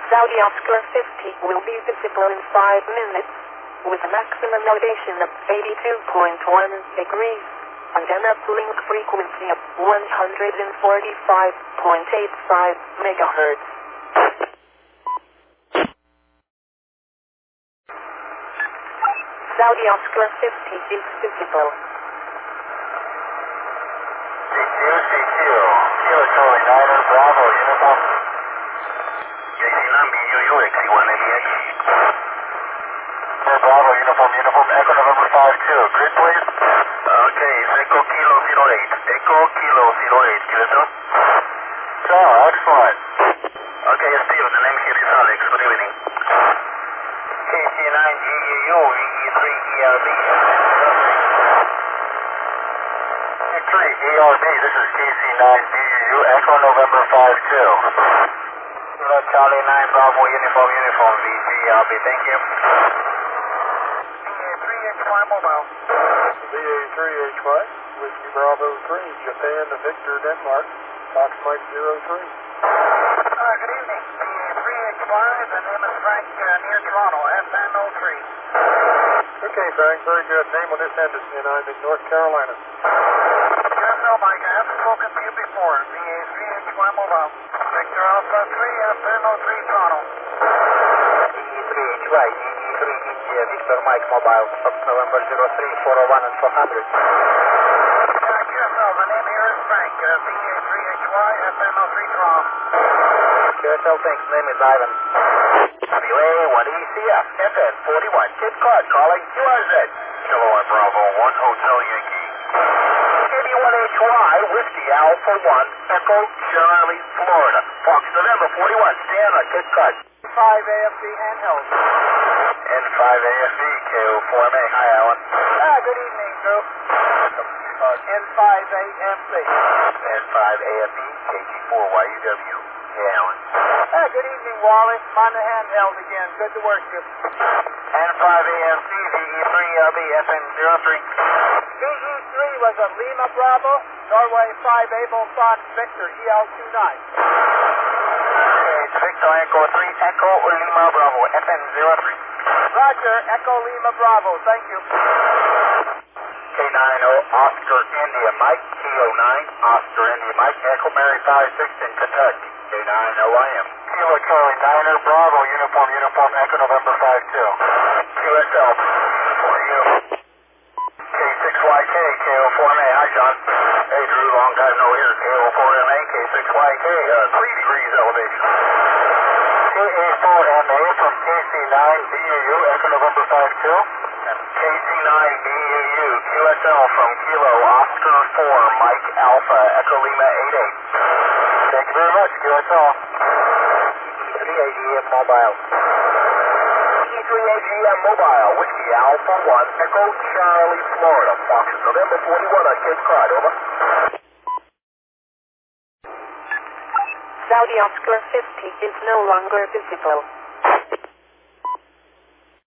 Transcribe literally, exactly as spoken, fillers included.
Saudi Oscar fifty will be visible in five minutes, with a maximum elevation of eighty-two point one degrees, and an uplink frequency of one hundred forty-five point eight five megahertz. Saudi Oscar fifty is visible. C Q, C Q, Kilo Charlie Niner, Bravo, Uniform. J C nine B U U, X C one eighty-eight. Bravo, Uniform, Uniform, Echo November five two, grid please. Okay, it's Echo Kilo zero eight, Echo Kilo zero eight, Q S L. Oh, excellent. Okay, Steve, the name here is Alex, good evening. K C nine G U U, V E three E R B. three E R B, this is K C nine B U U, Echo November five two. Kilo Charlie nine Bravo, Uniform, Uniform, V G R B, thank you. V A three H Y Mobile. V A three H Y, Whiskey Bravo three, Japan to Victor, Denmark, Fox Mike zero three. Uh, good evening, V A three H Y, the name is Frank, uh, near Toronto, F N zero three. Okay, Frank, very good. Name on this end is and I'm in North Carolina. Yes, no, Mike, I have spoken to you before. V A three H Y Mobile. Victor Alpha three, F N zero three, Toronto. V E three H Y, V E three India, Victor Mike Mobile, November zero three, four oh one and four hundred. Uh, Q S L, the name here is Frank, uh, V A three H Y, F N zero three, Toronto. Q S L, thanks, name is Ivan. W A one E C F, F N forty-one, Kid Card calling Q R Z. Kilo one Bravo, one Hotel Yankee. K B one H Y, Whiskey Alpha one, Echo Charlie, Florida. Fox November forty-one, stand on Kid Card. five A F C handheld. N five A F E, K O four M A, hi Alan. Ah, good evening, Drew. N five A F C. N five A F E, K G four Y U W, hey Alan. Ah, good evening, Wally. I'm on the handheld again. Good to work you. N five A F C, V E three L B, F N zero three. V E three was a Lima Bravo, Norway five Able Fox Victor, E L two nine. Okay, it's Victor Echo three, Echo Lima Bravo, F N zero three. Roger, Echo Lima Bravo. Thank you. K nine O, Oscar India Mike, K O nine, Oscar India Mike, Echo Mary five six in Kentucky. K nine O I M. Kilo Charlie Niner, Bravo, Uniform, Uniform, Echo November five two. Q S L, for you. K six Y K, K O four M A, hi John. Hey Drew, long time no here. K O four M A, K six Y K, uh, three degrees elevation. K A four M A from K C nine B U U, Echo November five two. K C nine B U U, Q S L from Kilo, Oscar four, Mike Alpha, Echo Lima eight eight. Thank you very much, Q S L. E three A G M Mobile. E three A G M Mobile, Whiskey Alpha one, Echo Charlie, Florida. Fox November forty-one on Cape Cod, over. Saudi Oscar fifty is no longer visible.